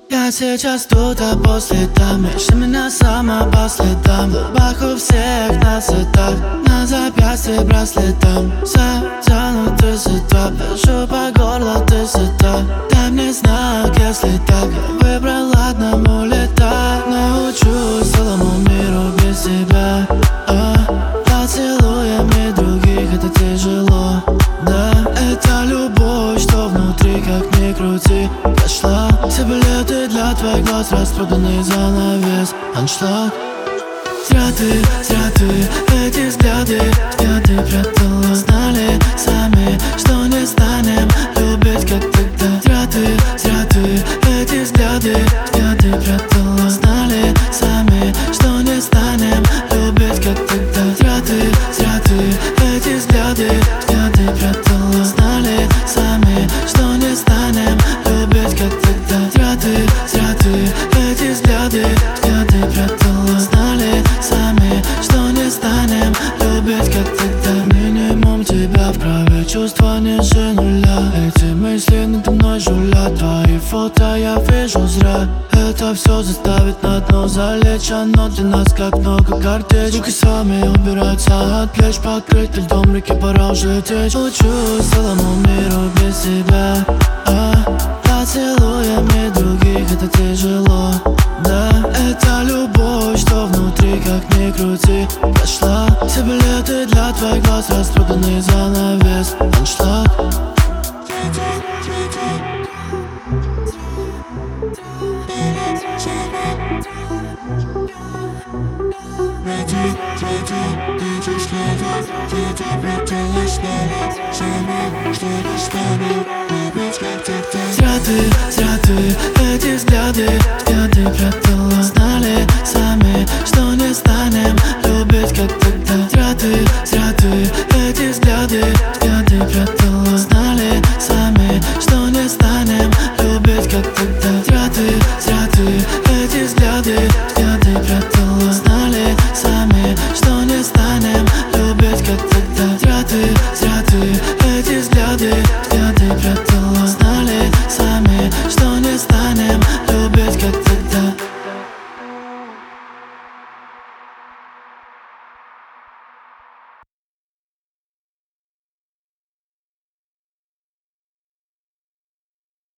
Я сейчас тут, а по следам ищи меня сама по следам. Глубоко всех на цветах, на запястье браслетом. Затянуты сюда, пишу по горло, ты сюда. Дай мне знак, если так. Я выбрал одному летать. Научусь целому миру без тебя. Поцелуями других это тяжело. Да, это любовь, что внутри, как ни крути. Пошла, все билеты для твоих глаз, распроданный занавес. Аншлаг. Зря ты, эти взгляды прятала. Знали сами, что не станем любить, как тогда. Зря ты, эти взгляды прятала. Знали сами, что не станем любить, как тогда. Зря ты, эти взгляды прятала. Знали сами, что не станем любить, как тогда. Зря ты, эти взгляды прятала. Знали сами, что не станем любить, как тогда. Минимум тебя в крови, чувства ниже нуля. Эти мысли надо мной жулят. Твои фото я вижу зря. Это все заставит на дно залечь. Оно для нас как много картеч. Звуки сами убираются от плеч. Покрыты льдом реки, пора уже течь. Учусь целому миру без тебя. Поцелуями других это тяжело. Да, это любовь, что внутри, как ни крути. Пошла, все билеты для твоих глаз, распроданный занавес. Аншлаг. Зря ты, эти взгляды прятала. Знали сами, что не станем любить, как тогда. Зря ты, эти взгляды прятала. Знали сами, что не станем любить, как тогда.